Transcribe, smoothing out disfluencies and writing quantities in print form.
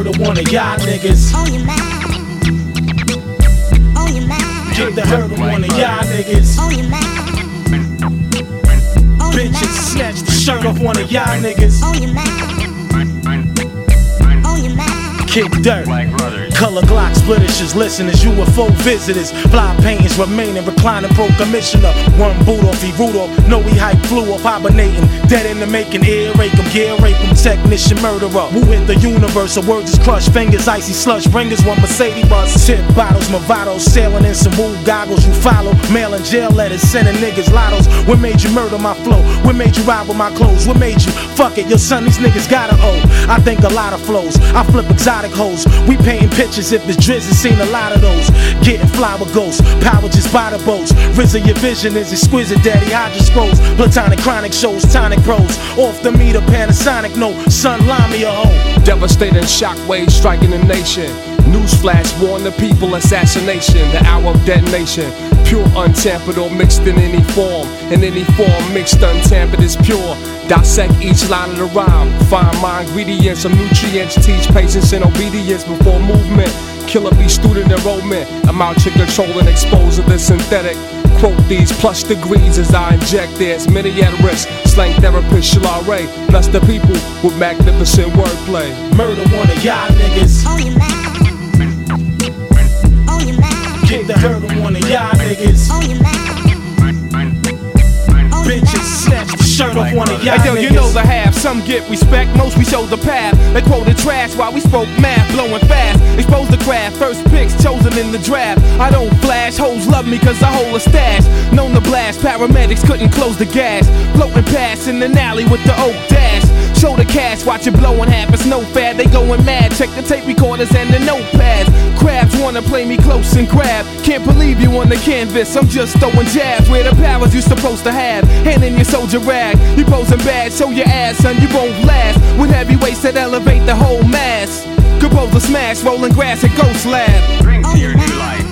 Murder one of y'all niggas. On your mind. On your mind. Get the hurt of one of y'all niggas. On your mind. Bitches snatch the shirt off one of y'all niggas. On your mind. On your mind. Kick dirt. Color Glock splitters, listeners, UFO visitors, fly paintings remaining, reclining pro commissioner. One boot off, he Rudolph, know he hype flew off, hibernating, dead in the making, ear rape him, gear rape him, technician murderer. Who hit the universe, a word just crushed, fingers icy slush, bringers one Mercedes bus, tip bottles, Movados, sailing in some woo goggles, you follow, mailing jail letters, sending niggas lottos. What made you murder my flow? What made you rob with my clothes? What made you fuck it? Your son, these niggas gotta owe. I think a lot of flows, I flip exotic hoes, we painting pictures if it's Drizzy seen a lot of those. Getting fly with ghosts, power just by the boats. RZA, your vision is exquisite, daddy, hydro scrolls. Platonic chronic shows, tonic pros. Off the meter, Panasonic, no, son, line me a hoe. Devastating shockwaves striking the nation. Newsflash, warn the people, assassination. The hour of detonation. Pure, untampered, or mixed in any form. In any form, mixed, untampered is pure. Dissect each line of the rhyme. Find my ingredients of nutrients. Teach patience and obedience before movement. Killer be student enrollment. I'm out to control and expose of the synthetic. Quote these plus degrees as I inject theirs. Many at risk. Slang therapist Shalare. Bless the people with magnificent wordplay. Murder one of y'all niggas. On your mind. On your mind. Get the hurt of one of y'all niggas. On your mind. Bitches snatch the shirt off one of y'all Hey, yo, niggas. you know the half. Some get respect, most we show the path. They quoted trash while we spoke math, blowing fast. Expose the craft, first picks chosen in the draft. I don't flash, hoes love me cause I hold a stash. Known to blast, paramedics couldn't close the gas. Floating past in an alley with the oak dash. Show the cash, watch it blowing half, it's no fad. They going mad, check the tape recorders and the notepads. Crabs wanna play me close and grab. Can't believe you on the canvas, I'm just throwing jabs. Where the powers you supposed to have, hand in your soldier rag. You posing bad, show your ass, son, you won't last. With heavyweights that elevate the whole mass. Compose a smash, rolling grass at Ghost Lab. Drink to your new life.